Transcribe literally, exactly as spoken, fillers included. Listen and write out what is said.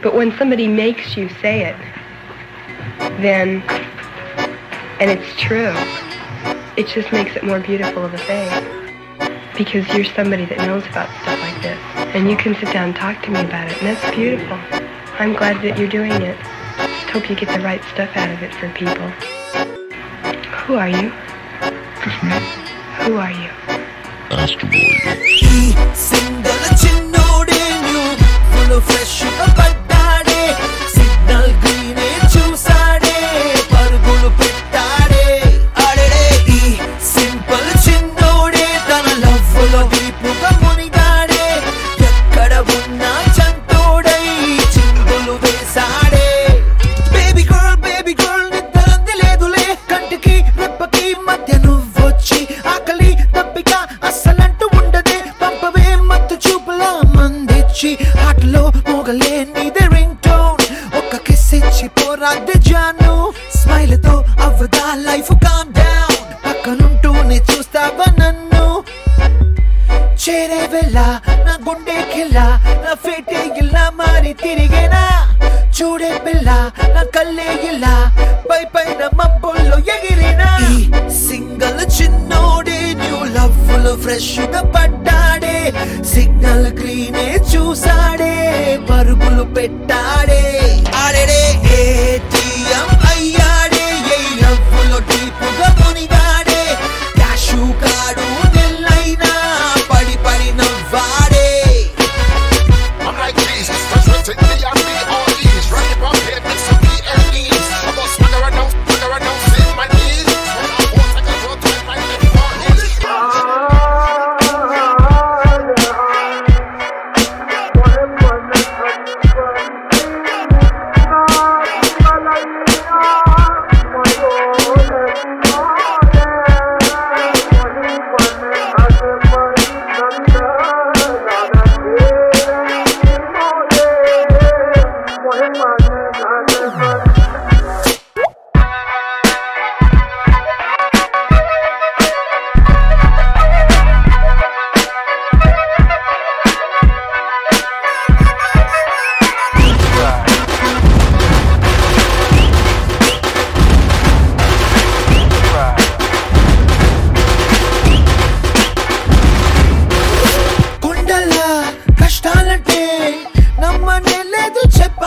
But when somebody makes you say it, then, and it's true, it just makes it more beautiful of a thing. Because you're somebody that knows about stuff like this. And you can sit down and talk to me about it, and that's beautiful. I'm glad that you're doing it. Just hope you get the right stuff out of it for people. Who are you? Just me. Who are you? Astro Boy. Single chinnode new full of fresh paddade signal green chusade pargulu pettade adede ee simple chinnode tana love lo deepuga munigade ekkada unna chantodai chingulu vesade baby girl baby girl niddarandi ledule kantiki reppaki madhya nuvvochi akali tappika assalantu undade pampave mattu chupla mandichi hatlo mogale nide ringtone okka kiss ichi porade janu smile to avada life calm down pakkanuntune chustava nannu chere vela na gunde killa na fete illa mari tirigena chude pilla na kalle illa pai pai na mabbullo egirina ee single chinnode new love full of fresh ga paddade signal green chusade parugulu pettade adede atm ayyade ei love full of deep ga munigade cashu kaadu nellaina padi padi navvade I'm like Jesus, frustrated me and me all these. Right up on head, make some B L Es. I'm gonna swagger around, swagger around, sing my knees. When I walk, I can throw to my mind and fall in. కొండల కష్టాలంటే నమ్మనే లేదు చెప్ప